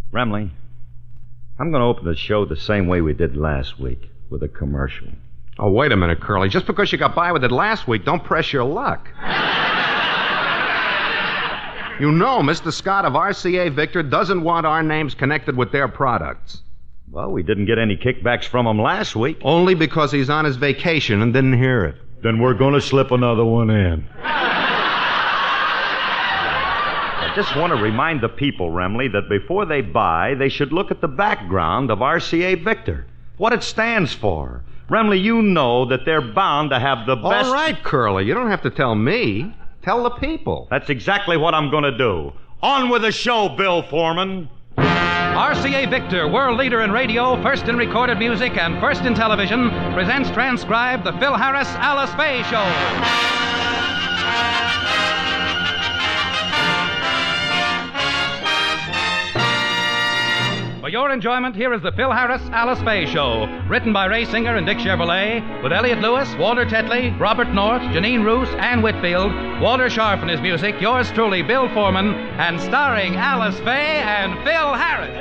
Remley, I'm going to open the show the same way we did last week, with a commercial. Oh, wait a minute, Curly. Just because you got by with it last week, don't press your luck. You know, Mr. Scott of RCA Victor doesn't want our names connected with their products. Well, we didn't get any kickbacks from him last week. Only because he's on his vacation and didn't hear it. Then we're going to slip another one in. I just want to remind the people, Remley, that before they buy, they should look at the background of RCA Victor. What it stands for. Remley, you know that they're bound to have the best... All right, Curly. You don't have to tell me. Tell the people. That's exactly what I'm going to do. On with the show, Bill Foreman. RCA Victor, world leader in radio, first in recorded music, and first in television, presents transcribed the Phil Harris Alice Faye Show. For your enjoyment, here is the Phil Harris Alice Faye Show, written by Ray Singer and Dick Cheverlet, with Elliot Lewis, Walter Tetley, Robert North, Janine Roos, Ann Whitfield, Walter Sharp in his music, yours truly, Bill Foreman, and starring Alice Faye and Phil Harris.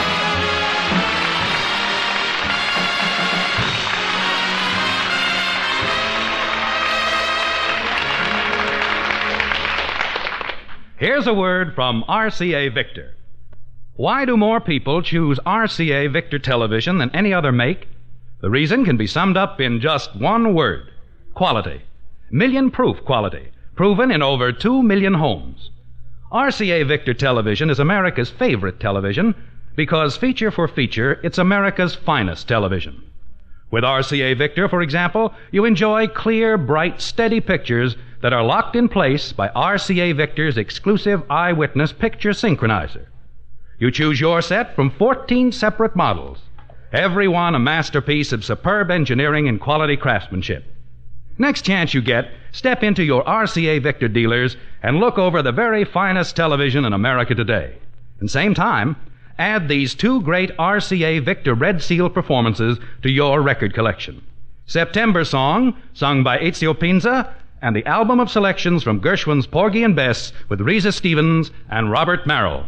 Here's a word from RCA Victor. Why do more people choose RCA Victor television than any other make? The reason can be summed up in just one word: quality. Million-proof quality, proven in over 2 million homes. RCA Victor television is America's favorite television because, feature for feature, it's America's finest television. With RCA Victor, for example, you enjoy clear, bright, steady pictures that are locked in place by RCA Victor's exclusive eyewitness picture synchronizer. You choose your set from 14 separate models, every one a masterpiece of superb engineering and quality craftsmanship. Next chance you get, step into your RCA Victor dealers and look over the very finest television in America today. And same time, add these 2 great RCA Victor Red Seal performances to your record collection. September Song, sung by Ezio Pinza, and the album of selections from Gershwin's Porgy and Bess with Reza Stevens and Robert Merrill.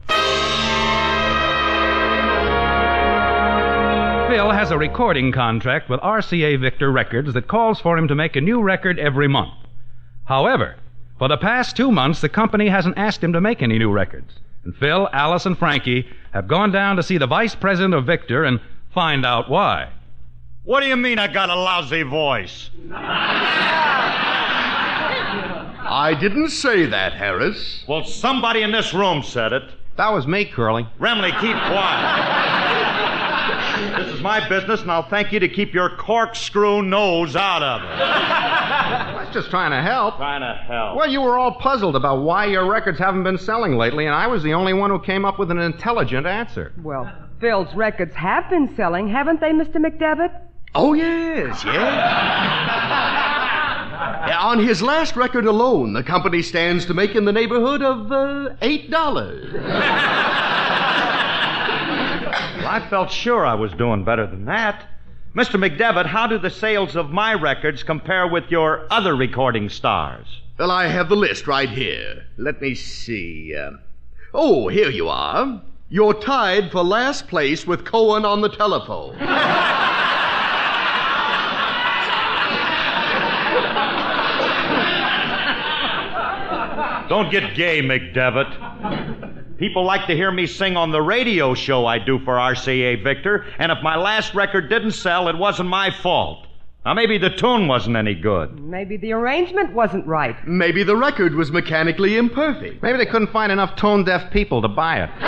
Phil has a recording contract with RCA Victor Records that calls for him to make a new record every month. However, for the past 2 months, the company hasn't asked him to make any new records. And Phil, Alice, and Frankie have gone down to see the vice president of Victor and find out why. What do you mean I got a lousy voice? I didn't say that, Harris. Well, somebody in this room said it. That was me, Curly. Remley, keep quiet. This is my business, and I'll thank you to keep your corkscrew nose out of it. I was just trying to help. Trying to help. Well, you were all puzzled about why your records haven't been selling lately, and I was the only one who came up with an intelligent answer. Well, Phil's records have been selling, haven't they, Mr. McDevitt? Oh, yes. On his last record alone, the company stands to make in the neighborhood of $8. Well, I felt sure I was doing better than that. Mr. McDevitt, how do the sales of my records compare with your other recording stars? Well, I have the list right here. Let me see. Oh, here you are. You're tied for last place with Cohen on the telephone. Don't get gay, McDevitt. People like to hear me sing on the radio show I do for RCA Victor, and if my last record didn't sell, it wasn't my fault. Now, maybe the tune wasn't any good. Maybe the arrangement wasn't right. Maybe the record was mechanically imperfect. Maybe they couldn't find enough tone-deaf people to buy it.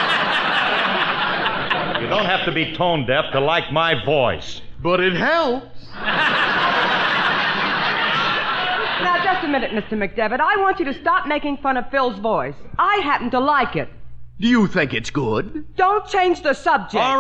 You don't have to be tone-deaf to like my voice. But it helps. Now, just a minute, Mr. McDevitt. I want you to stop making fun of Phil's voice. I happen to like it. Do you think it's good? Don't change the subject. All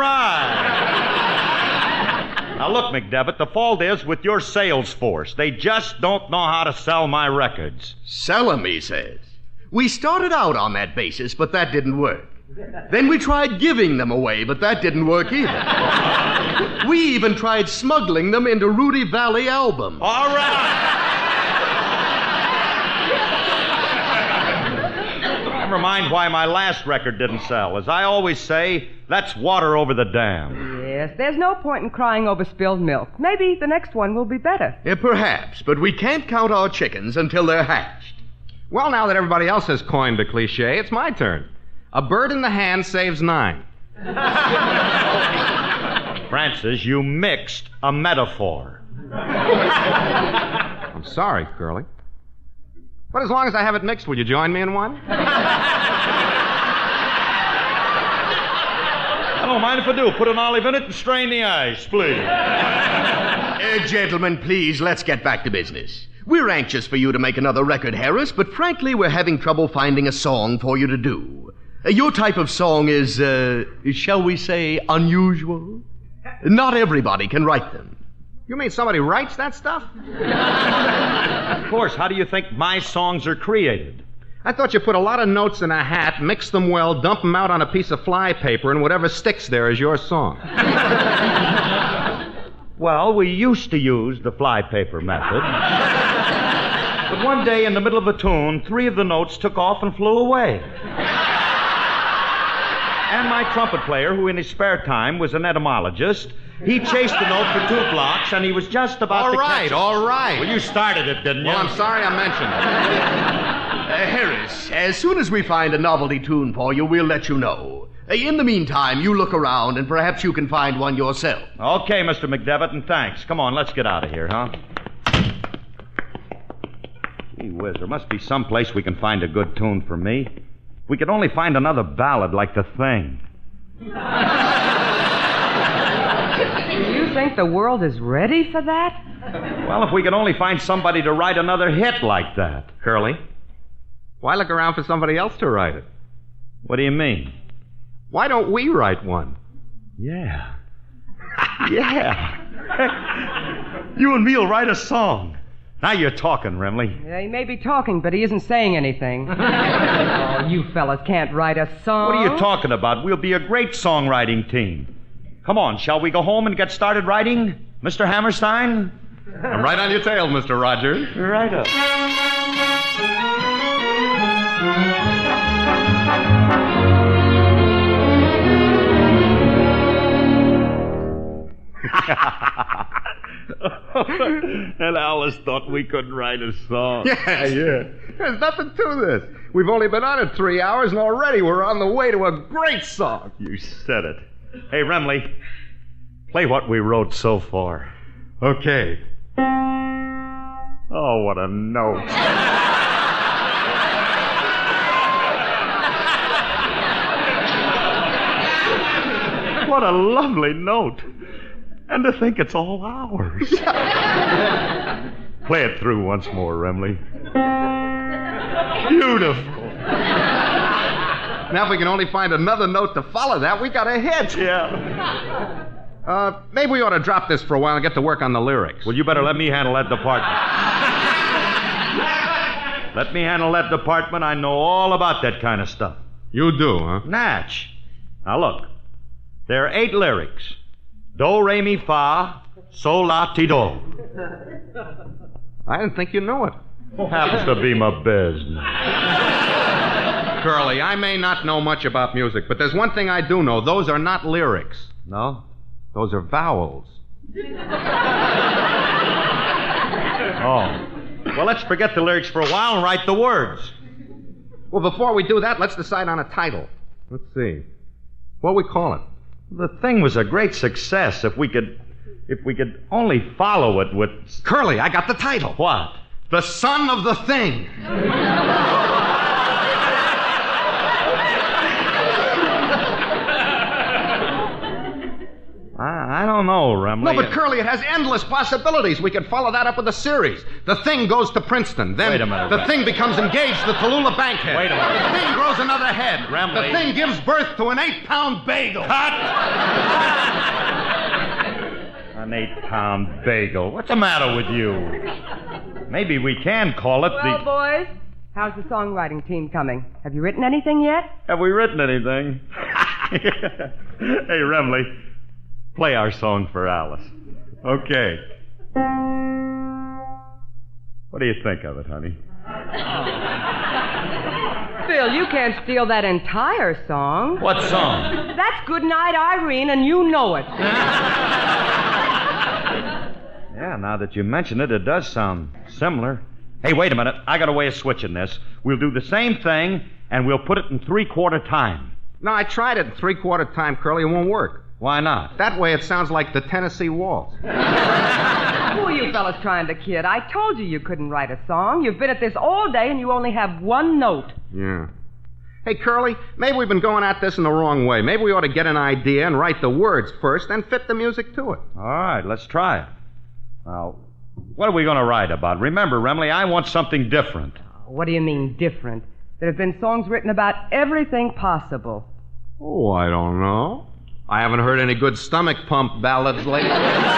right. Now, look, McDevitt, the fault is with your sales force. They just don't know how to sell my records. Sell 'em, he says. We started out on that basis, but that didn't work. Then we tried giving them away, but that didn't work either. We even tried smuggling them into Rudy Valley albums. All right. Never mind why my last record didn't sell. As I always say, that's water over the dam. Yes, there's no point in crying over spilled milk. Maybe the next one will be better. Perhaps, but we can't count our chickens until they're hatched. Well, now that everybody else has coined the cliche, it's my turn. A bird in the hand saves 9. Francis, you mixed a metaphor. I'm sorry, Curly. But as long as I have it mixed, will you join me in one? I don't mind if I do. Put an olive in it and strain the ice, please. Gentlemen, please, let's get back to business. We're anxious for you to make another record, Harris, but frankly, we're having trouble finding a song for you to do. Your type of song is, shall we say, unusual? Not everybody can write them. You mean somebody writes that stuff? Of course. How do you think my songs are created? I thought you put a lot of notes in a hat, mix them well, dump them out on a piece of fly paper, and whatever sticks there is your song. Well, we used to use the flypaper method. But one day in the middle of a tune, 3 of the notes took off and flew away. And my trumpet player, who in his spare time was an etymologist, he chased the note for 2 blocks, and he was just about to catch it. All right. Well, you started it, didn't you? Well, I'm sorry I mentioned it. Harris, as soon as we find a novelty tune for you, we'll let you know. In the meantime, you look around, and perhaps you can find one yourself. Okay, Mr. McDevitt, and thanks. Come on, let's get out of here, huh? Gee whiz, there must be some place we can find a good tune for me. If we could only find another ballad like The Thing. Do you think the world is ready for that? Well, if we could only find somebody to write another hit like that. Curly, why look around for somebody else to write it? What do you mean? Why don't we write one? Yeah. Yeah. You and me will write a song. Now you're talking, Remley. Yeah, he may be talking, but he isn't saying anything. Oh, you fellas can't write a song. What are you talking about? We'll be a great songwriting team. Come on, shall we go home and get started writing, Mr. Hammerstein? I'm right on your tail, Mr. Rogers. Right up. And Alice thought we couldn't write a song. Yeah. There's nothing to this. We've only been on it 3 hours, and already we're on the way to a great song. You said it. Hey, Remley, play what we wrote so far. Okay. Oh, what a note. What a lovely note. And to think it's all ours. Play it through once more, Remley. Beautiful. Now, if we can only find another note to follow that, we got a hit. Yeah. Maybe we ought to drop this for a while and get to work on the lyrics. Well, you better let me handle that department. Let me handle that department. I know all about that kind of stuff. You do, huh? Natch. Now, look. There are 8 lyrics. Do, re, mi, fa, sol, la, ti, do. I didn't think you knew it. Happens to be my business. Curly, I may not know much about music, but there's one thing I do know. Those are not lyrics. No? Those are vowels. Oh. Well, let's forget the lyrics for a while and write the words. Well, before we do that, let's decide on a title. Let's see. What we call it? The thing was a great success if we could only follow it with... Curly, I got the title. What? The Son of the Thing. I don't know, Remley. No, but Curly, it has endless possibilities. We could follow that up with a series. The Thing goes to Princeton. Then Wait a minute, the Thing becomes engaged to the Tallulah bankhead. Wait a minute. The Thing grows another head. Remley. The Thing gives birth to an 8-pound bagel. Cut! An 8-pound bagel. What's the matter with you? Maybe we can call it Well, boys, how's the songwriting team coming? Have you written anything yet? Have we written anything? Hey, Remley, play our song for Alice. Okay. What do you think of it, honey? Phil, you can't steal that entire song. What song? That's Goodnight, Irene, and you know it. Yeah, now that you mention it, it does sound similar. Hey, wait a minute. I got a way of switching this. We'll do the same thing, and we'll put it in three-quarter time. No, I tried it in three-quarter time, Curly. It won't work. Why not? That way it sounds like the Tennessee Waltz. Who are you fellas trying to kid? I told you couldn't write a song. You've been at this all day, and you only have one note. Yeah. Hey, Curly, maybe we've been going at this in the wrong way. Maybe we ought to get an idea and write the words first, then fit the music to it. All right, let's try it. Now, what are we going to write about? Remember, Remley, I want something different. What do you mean, different? There have been songs written about everything possible. Oh, I don't know. I haven't heard any good stomach pump ballads lately.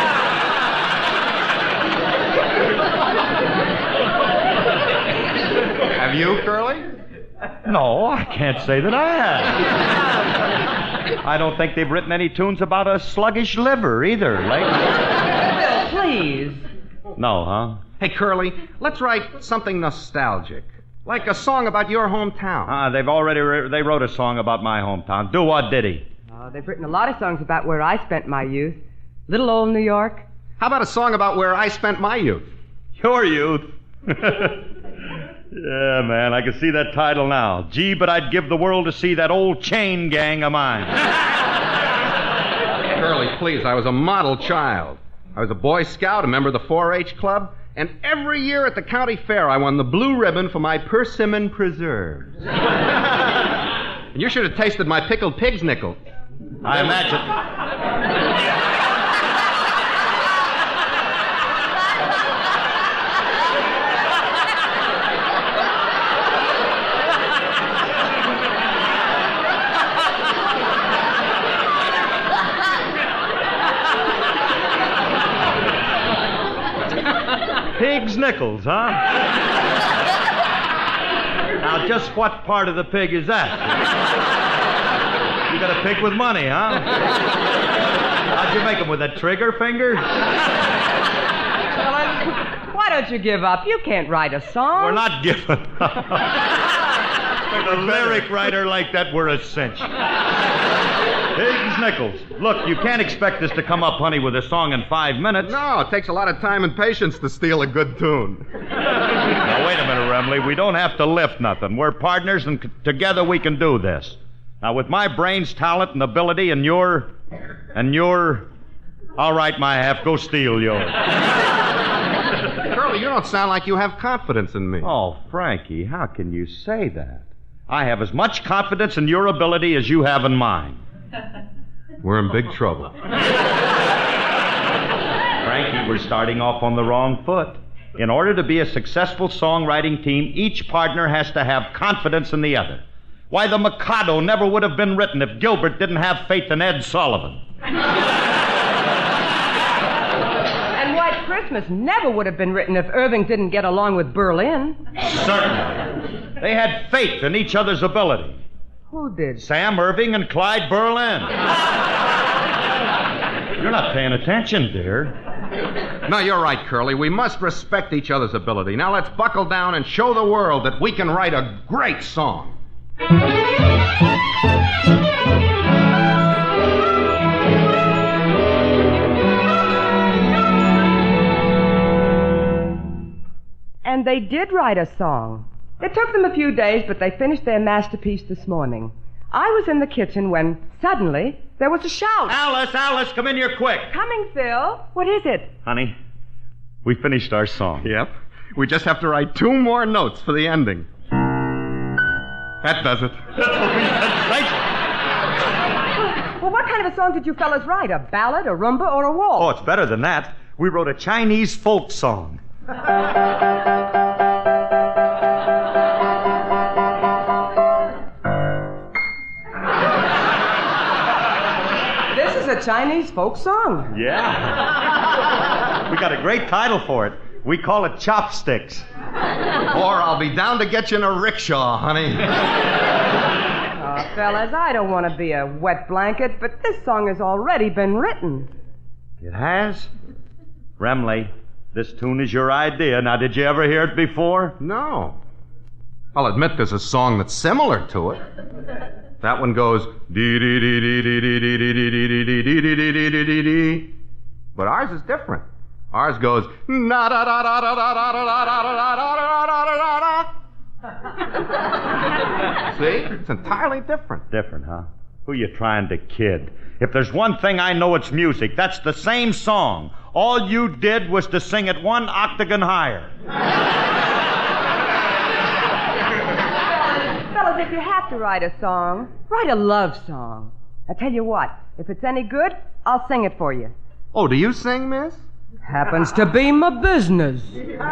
Have you, Curly? No, I can't say that I have. I don't think they've written any tunes about a sluggish liver either lately. Phil, please. No, huh? Hey, Curly, let's write something nostalgic. Like a song about your hometown. They've already they wrote a song about my hometown. Do what, Diddy? They've written a lot of songs about where I spent my youth. Little old New York. How about a song about where I spent my youth? Your youth? Yeah, man, I can see that title now. Gee, but I'd give the world to see that old chain gang of mine. Curly, please, I was a model child. I was a Boy Scout, a member of the 4-H club, and every year at the county fair I won the blue ribbon for my persimmon preserves. And you should have tasted my pickled pig's nickel. I imagine. Pig's nickels, huh? Now, just what part of the pig is that? You got a pig with money, huh? How'd you make him, with that trigger finger? Well, why don't you give up? You can't write a song. We're not giving up. With a lyric writer like that, we're a cinch. Pig's nickels. Look, you can't expect us to come up, honey, with a song in 5 minutes. No, it takes a lot of time and patience to steal a good tune. Now, wait a minute, Remley. We don't have to lift nothing. We're partners, and together we can do this. Now, with my brains, talent, and ability, and your... All right, my half, go steal yours. Curly, you don't sound like you have confidence in me. Oh, Frankie, how can you say that? I have as much confidence in your ability as you have in mine. We're in big trouble. Frankie, we're starting off on the wrong foot. In order to be a successful songwriting team, each partner has to have confidence in the other. Why, the Mikado never would have been written if Gilbert didn't have faith in Ed Sullivan. And White Christmas never would have been written if Irving didn't get along with Berlin. Certainly. They had faith in each other's ability. Who did? Sam Irving and Clyde Berlin. You're not paying attention, dear. No, you're right, Curly. We must respect each other's ability. Now let's buckle down and show the world that we can write a great song. And they did write a song. It took them a few days, but they finished their masterpiece this morning. I was in the kitchen when, suddenly, there was a shout. Alice, come in here quick. Coming, Phil. What is it? Honey, we finished our song. Yep. We just have to write 2 more notes for the ending. That does it. Well, what kind of a song did you fellas write? A ballad, a rumba, or a waltz? Oh, it's better than that. We wrote a Chinese folk song. This is a Chinese folk song. Yeah. We got a great title for it. We call it Chopsticks. Or I'll be down to get you in a rickshaw, honey. Oh, fellas, I don't want to be a wet blanket, but this song has already been written. It has? Remley, this tune is your idea. Now, did you ever hear it before? No. I'll admit there's a song that's similar to it. That one goes dee dee dee dee dee dee dee dee dee dee dee dee dee dee dee dee dee. But ours is different. Ours goes na da da da da da da da da da da da da da. See? It's entirely different. Different, huh? Who you trying to kid? If there's one thing I know, it's music. That's the same song. All you did was to sing it one octagon higher. Fellas, if you have to write a song, write a love song. I tell you what, if it's any good, I'll sing it for you. Oh, do you sing, miss? Happens to be my business.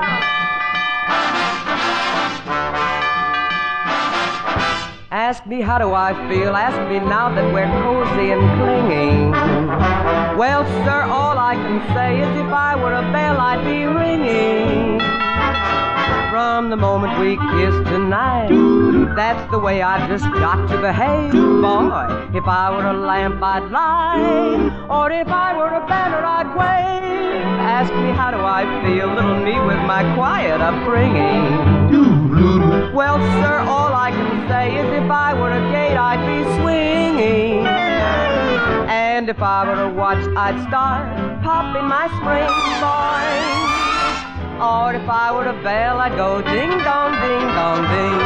Ask me how do I feel, ask me now that we're cozy and clinging. Well, sir, all I can say is if I were a bell, I'd be ringing. From the moment we kissed tonight, that's the way I just got to behave. Boy, if I were a lamp, I'd light, or if I were a banner, I'd wave. Ask me how do I feel, little me with my quiet upbringing. Well, sir, all I can say is if I were a gate, I'd be swinging. And if I were a watch, I'd start popping my springs, boy. Or if I were a bell, I'd go ding-dong, ding-dong, ding.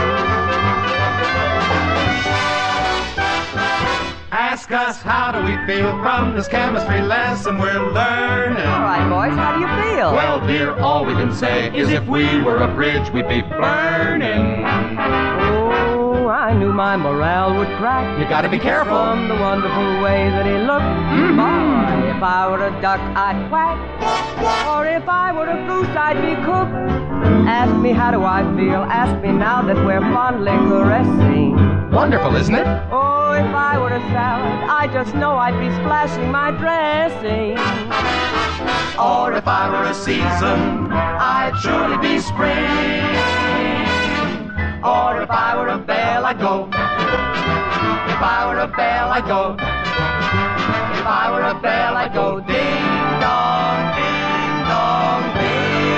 Ask us how do we feel from this chemistry lesson we're learning. All right, boys, how do you feel? Well, dear, all we can say is if we were a bridge, we'd be burning. Oh, I knew my morale would crack. You gotta be careful. From the wonderful way that he looked. Mm-hmm. Boy, if I were a duck, I'd quack. Or if I were a goose, I'd be cooked. Ask me how do I feel. Ask me now that we're fondly caressing. Wonderful, isn't it? Oh, if I were a salad, I just know I'd be splashing my dressing. Or if I were a season, I'd surely be spring. Or if I were a bell, I'd go. If I were a bell, I'd go. If I were a bell, I'd go ding-dong, ding-dong, ding.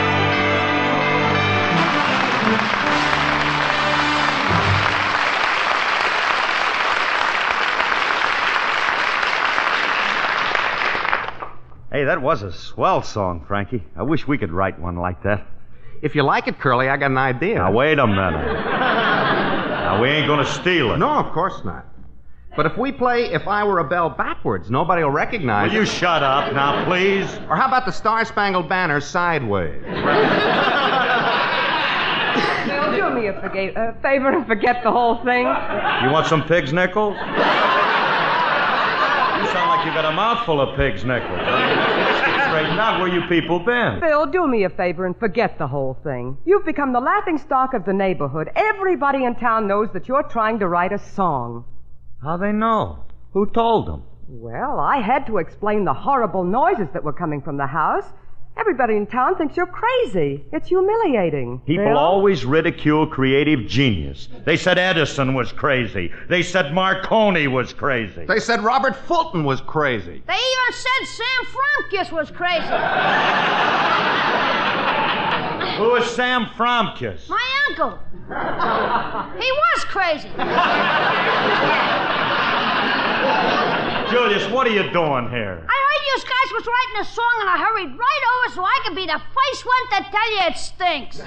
Hey, that was a swell song, Frankie. I wish we could write one like that. If you like it, Curly, I got an idea. Now, wait a minute. Now, we ain't gonna steal it. No, of course not. But if we play If I Were a Bell backwards, nobody will recognize Will you shut up now, please? Or how about the Star-Spangled Banner sideways? Bill, do me a favor and forget the whole thing. You want some pig's nickels? You sound like you got a mouthful of pig's nickels. Straighten out. Where you people been? Bill, do me a favor and forget the whole thing. You've become the laughingstock of the neighborhood. Everybody in town knows that you're trying to write a song. How they know? Who told them? Well, I had to explain the horrible noises that were coming from the house. Everybody in town thinks you're crazy. It's humiliating. People Bill? always ridicule creative genius. They said Edison was crazy. They said Marconi was crazy. They said Robert Fulton was crazy. They even said Sam Fromkis was crazy. Who is Sam Fromkis? My uncle. He was crazy. Julius, what are you doing here? I heard you guys was writing a song and I hurried right over so I could be the first one to tell you it stinks.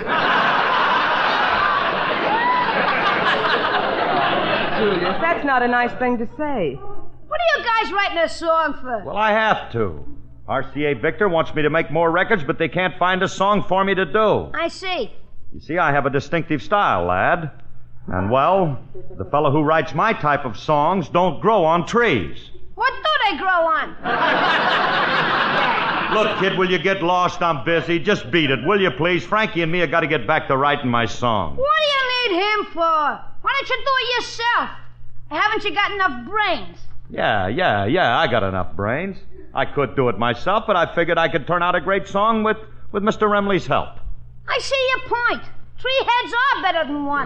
Julius, that's not a nice thing to say. What are you guys writing a song for? Well, I have to. RCA Victor wants me to make more records, but they can't find a song for me to do. I see. You see, I have a distinctive style, lad. And, well, the fellow who writes my type of songs don't grow on trees. What do they grow on? Look, kid, will you get lost? I'm busy. Just beat it, will you, please? Frankie and me have got to get back to writing my song. What do you need him for? Why don't you do it yourself? Haven't you got enough brains? Yeah, I got enough brains. I could do it myself, but I figured I could turn out a great song with Mr. Remley's help. I see your point. 3 heads are better than one.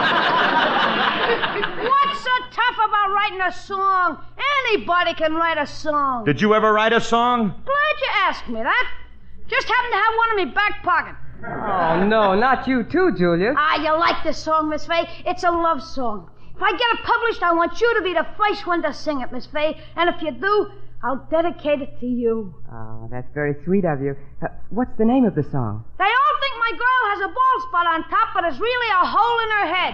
What's so tough about writing a song? Anybody can write a song. Did you ever write a song? Glad you asked me that. Just happened to have one in my back pocket. Oh, no, not you too, Julius. Ah, you like this song, Miss Fay? It's a love song. If I get it published, I want you to be the first one to sing it, Miss Fay. And if you do, I'll dedicate it to you. Oh, that's very sweet of you. What's the name of the song? They all think my girl has a bald spot on top, but it's really a hole in her head.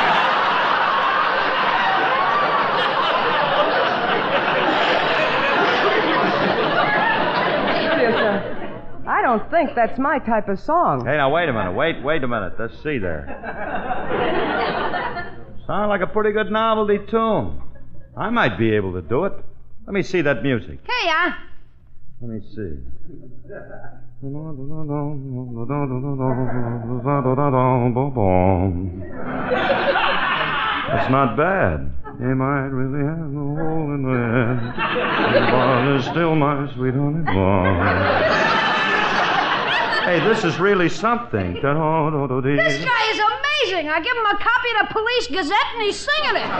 Julius, I don't think that's my type of song. Hey, now, wait a minute. Wait a minute. Let's see there. Sound like a pretty good novelty tune. I might be able to do it. Let me see that music. Here you are. Let me see. That's not bad. They might really have no hole in their head. But it's still my sweet honey bun. Hey, this is really something. This guy is amazing. I give him a copy of the Police Gazette and he's singing it.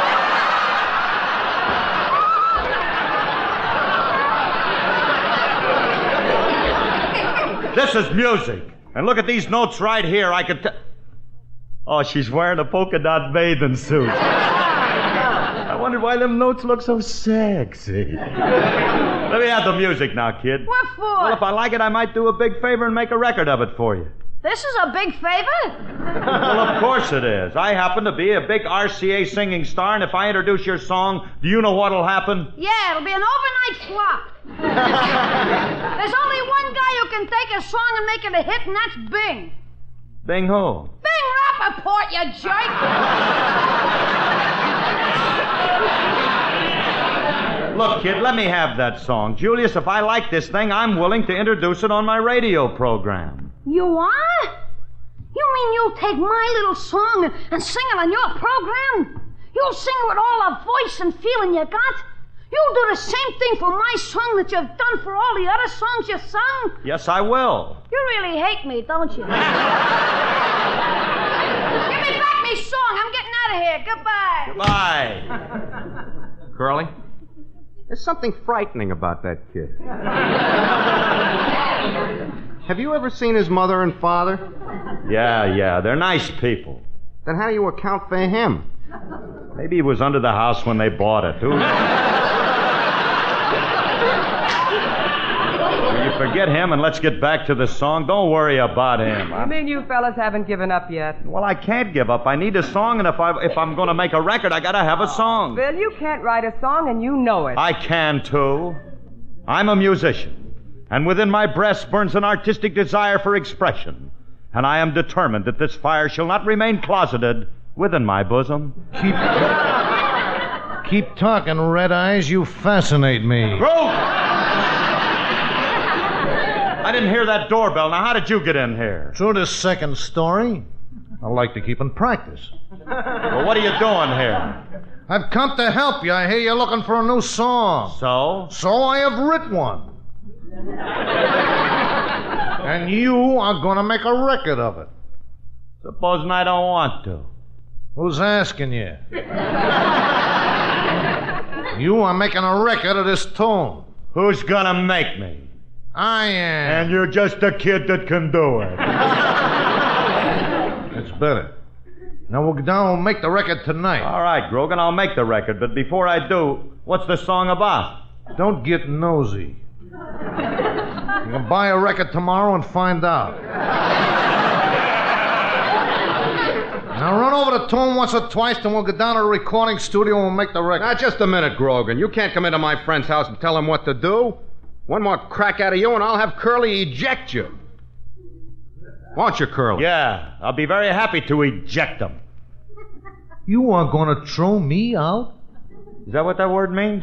This is music. And look at these notes right here. I could Oh, she's wearing a polka dot bathing suit. I wondered why them notes look so sexy. Let me have the music now, kid. What for? Well, if I like it, I might do a big favor and make a record of it for you. This is a big favor? Well, of course it is. I happen to be a big RCA singing star, and if I introduce your song, do you know what'll happen? Yeah, it'll be an overnight flop. There's only one guy who can take a song and make it a hit, and that's Bing. Bing who? Bing Rappaport, you jerk! Look, kid, let me have that song. Julius, if I like this thing, I'm willing to introduce it on my radio program. You are? You mean you'll take my little song and sing it on your program? You'll sing it with all the voice and feeling you got? You'll do the same thing for my song that you've done for all the other songs you sung? Yes, I will. You really hate me, don't you? Give me back me song. I'm getting out of here. Goodbye. Goodbye. Curly, there's something frightening about that kid. Have you ever seen his mother and father? Yeah. They're nice people. Then how do you account for him? Maybe he was under the house when they bought it. Who knows? You forget him and let's get back to the song. Don't worry about him. You mean you fellas haven't given up yet? Well, I can't give up. I need a song, and if I'm going to make a record, I got to have a song. Bill, you can't write a song, and you know it. I can, too. I'm a musician, and within my breast burns an artistic desire for expression, and I am determined that this fire shall not remain closeted within my bosom. Keep talking, Red Eyes. You fascinate me. Groove! I didn't hear that doorbell. Now, how did you get in here? Through the second story. I like to keep in practice. Well, what are you doing here? I've come to help you. I hear you're looking for a new song. So? So I have written one. And you are going to make a record of it. Supposing I don't want to. Who's asking you? You are making a record of this tune. Who's gonna make me? I am. And you're just a kid that can do it. It's better. Now we'll go down and make the record tonight. All right, Grogan, I'll make the record. But before I do, what's the song about? Don't get nosy. You can buy a record tomorrow and find out. Now run over the tune once or twice, then we'll go down to the recording studio and we'll make the record. Now, just a minute, Grogan. You can't come into my friend's house and tell him what to do. One more crack out of you and I'll have Curly eject you. Won't you, Curly? Yeah, I'll be very happy to eject them. You are going to throw me out? Is that what that word means?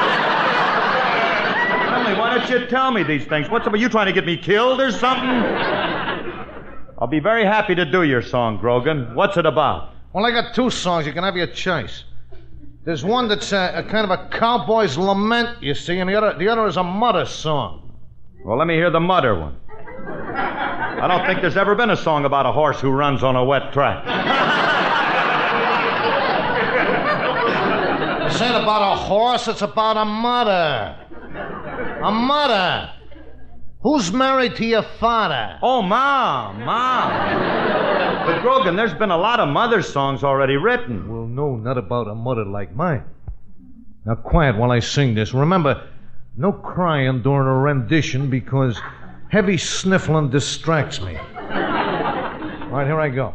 Emily, why don't you tell me these things? What's up? Are you trying to get me killed or something? I'll be very happy to do your song, Grogan. What's it about? Well, I got two songs. You can have your choice. There's one that's a kind of a cowboy's lament, you see, and the other is a mother song. Well, let me hear the mother one. I don't think there's ever been a song about a horse who runs on a wet track. This ain't about a horse, it's about a mother. A mother Who's married to your father? Oh, Mom. But, Grogan, there's been a lot of mother songs already written. Well, no, not about a mother like mine. Now, quiet while I sing this. Remember, no crying during a rendition because heavy sniffling distracts me. All right, here I go.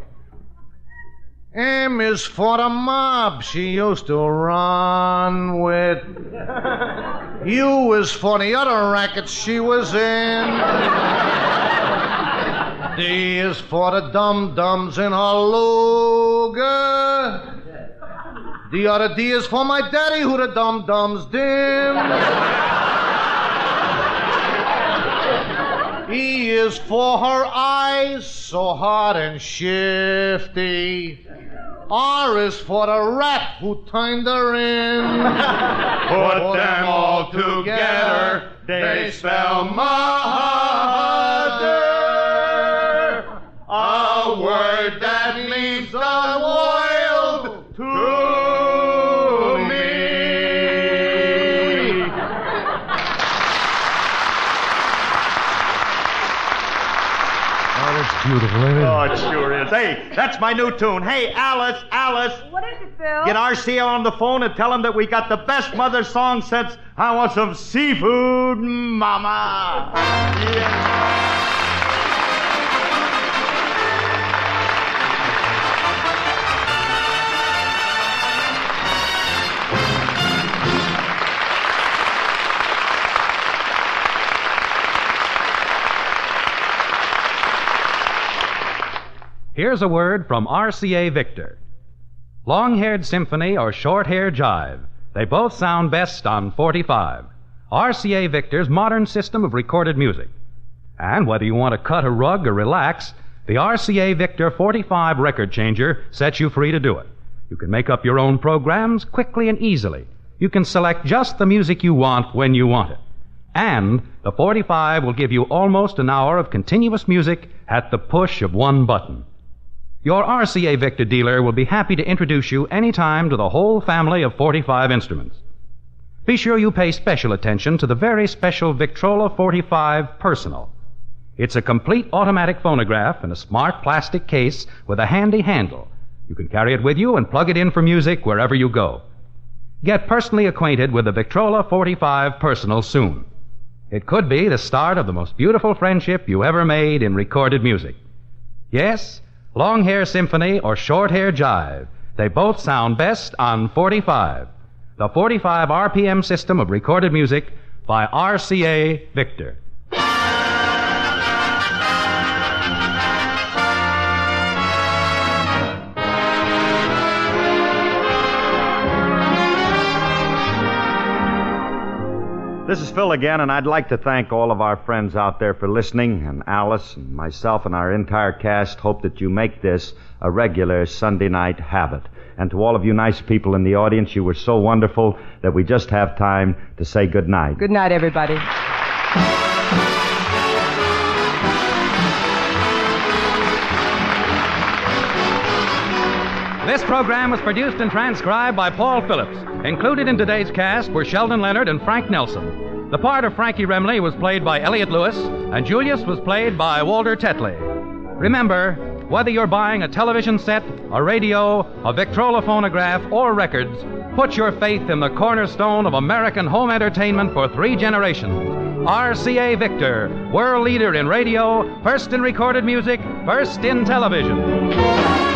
M is for the mob she used to run with. U is for the other rackets she was in. D is for the dum-dums in her luger. The other D is for my daddy who the dum-dums dimmed. E is for her eyes, so hard and shifty. R is for the rat who turned her in. Put them all together, they spell mother. A word that means the world to me. Oh, that's beautiful, ain't it? Oh, it sure is. Hey, that's my new tune. Hey, Alice. What is it, Bill? Get RCA on the phone and tell him that we got the best mother song since I Want Some Seafood, Mama. Yeah. Here's a word from RCA Victor. Long-haired symphony or short-hair jive, they both sound best on 45. RCA Victor's modern system of recorded music. And whether you want to cut a rug or relax, the RCA Victor 45 record changer sets you free to do it. You can make up your own programs quickly and easily. You can select just the music you want when you want it. And the 45 will give you almost an hour of continuous music at the push of one button. Your RCA Victor dealer will be happy to introduce you anytime to the whole family of 45 instruments. Be sure you pay special attention to the very special Victrola 45 Personal. It's a complete automatic phonograph in a smart plastic case with a handy handle. You can carry it with you and plug it in for music wherever you go. Get personally acquainted with the Victrola 45 Personal soon. It could be the start of the most beautiful friendship you ever made in recorded music. Yes, long-hair symphony or short-hair jive, they both sound best on 45. The 45 RPM system of recorded music by RCA Victor. This is Phil again, and I'd like to thank all of our friends out there for listening, and Alice and myself and our entire cast hope that you make this a regular Sunday night habit. And to all of you nice people in the audience, you were so wonderful that we just have time to say good night. Good night, everybody. This program was produced and transcribed by Paul Phillips. Included in today's cast were Sheldon Leonard and Frank Nelson. The part of Frankie Remley was played by Elliot Lewis, and Julius was played by Walter Tetley. Remember, whether you're buying a television set, a radio, a Victrola phonograph, or records, put your faith in the cornerstone of American home entertainment for 3 generations. RCA Victor, world leader in radio, first in recorded music, first in television.